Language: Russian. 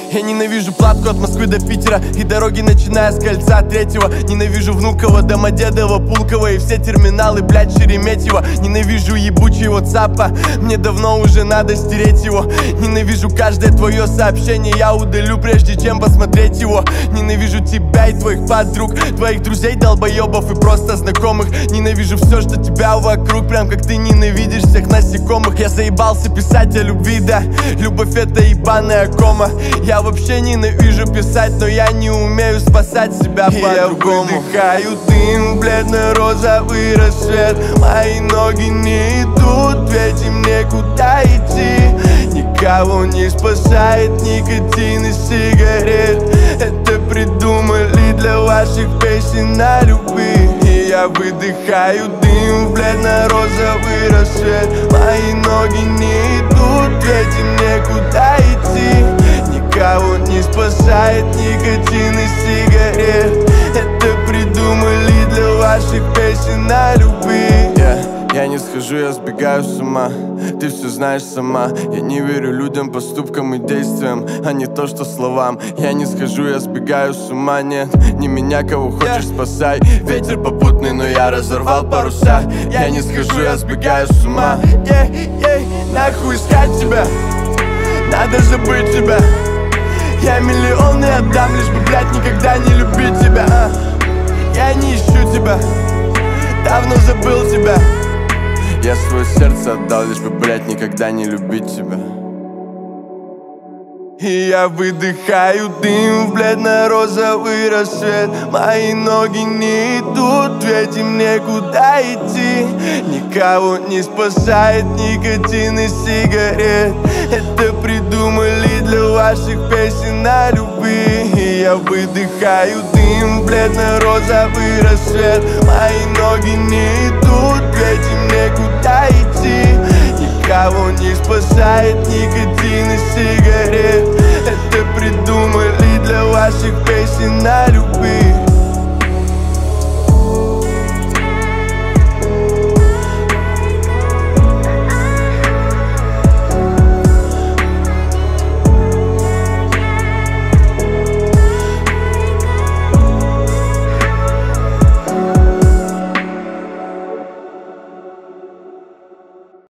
Я ненавижу платку от Москвы до Питера и дороги, начиная с кольца 3-го. Ненавижу Внуково, Домодедово, Пулково и все терминалы, блядь, Шереметьево. Ненавижу ебучий WhatsApp, мне давно уже надо стереть его. Ненавижу каждое твое сообщение, я удалю, прежде чем посмотреть его. Ненавижу тебя и твоих подруг, твоих друзей, долбоебов и просто знакомых. Ненавижу все, что тебя вокруг, прям как ты ненавидишь всех насекомых. Я заебался писать о любви, да, любовь это ебаная кома. Я вообще ненавижу писать, но я не умею спасать себя по-другому. Я выдыхаю дым, бледно-розовый рассвет. Мои ноги не идут, ведь им некуда идти. Никого не спасает никотин и сигарет. Это придумали для ваших песен о любви. И я выдыхаю дым в бледно-розовый рассвет. Мои ноги не идут, ведь им некуда идти. Никого не спасает никотин и сигарет. Это придумали для ваших песен о любви. Я не схожу, я сбегаю с ума. Ты все знаешь сама. Я не верю людям, поступкам и действиям, а не то, что словам. Я не схожу, я сбегаю с ума. Нет, не меня, кого хочешь, спасай. Ветер попутный, но я разорвал паруса. Я не схожу, я сбегаю с ума. Нахуй искать тебя, надо забыть тебя. Я миллионы отдам, лишь бы, блядь, никогда не любить тебя. Я не ищу тебя, давно забыл тебя. Я свое сердце отдал, лишь бы, блядь, никогда не любить тебя. И я выдыхаю дым в бледно-розовый рассвет. Мои ноги не идут, ведь им некуда идти. Никого не спасает никотин и сигарет. Это придумали для ваших песен о любви. И я выдыхаю дым в бледно-розовый рассвет. Мои ноги не идут, ведь им некуда идти. Никого не спасает никотин и сигарет. Это придумали для ваших песен о любви.